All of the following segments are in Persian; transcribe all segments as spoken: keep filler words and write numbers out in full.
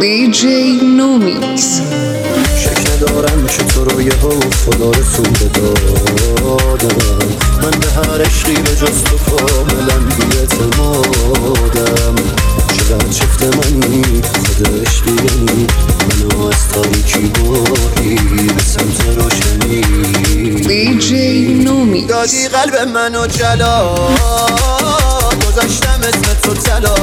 دی جی نومیکس. شک ندارم که تو رو یه ها خدا رسونده دادم. من به هر عشقی به جز تو کاملا بی‌اعتمادم. چقدر چفت منی خود عشقی یعنی منو از تاریکی باری به سمت روشنی. دی جی نومیکس. دادی قلب منو جلا، گذاشتم اسم تو طلا.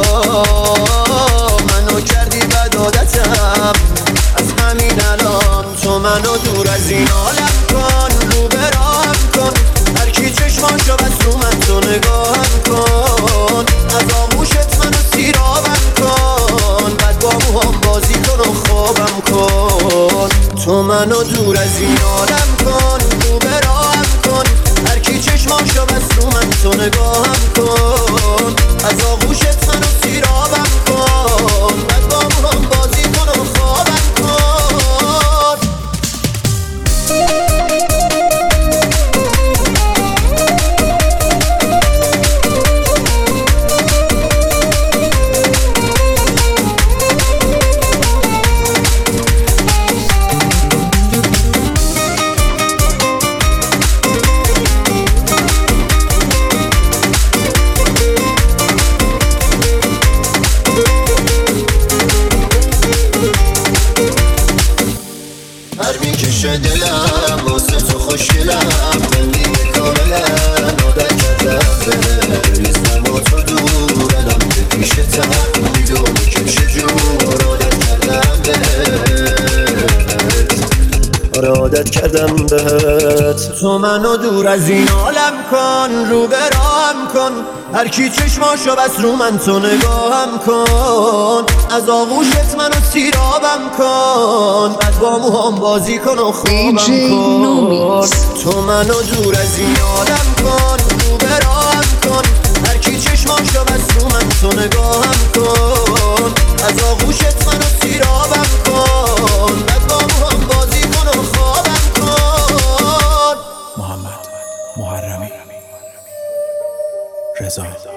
منو کردی بد عادتم، از همین الان تو منو دور از این عالم کن. رو برام کن هر کی چشماشو بس رو من تو نگاهم کن. از آغوشت منو سیرابم کن، بعد با موهام بازی کن و خوابم کن. تو منو دور از این عالم کن. رو برام کن هر کی چشماشو بس رو من تو نگاهم کن. از آغوشت منو سیرابم کن، بعد با موهام بازی کن و خوابم کن. هر میکشه دلم واسه تو خوشگلم. من دیگه کاملا عادت کردم به نیستم و تو دور الان به پیشتم. میدونی که چجور عادت کردم بهت، آره عادت کردم بهت. تو منو دور از این عالم کن. رو برام کن هر کی چشماشو بس رو من تو نگاهم کن. از آغوشت منو سیرابم کن، بعد با موهام بازی کن و خوابم کن. تو منو دور از این عالم کن. رو برام کن هر کی چشماشو بس رو من تو نگاهم کن. از آغوشت منو سیرابم کن، بعد با موهام بازی کن و خوابم کن. محمد محرمی رضا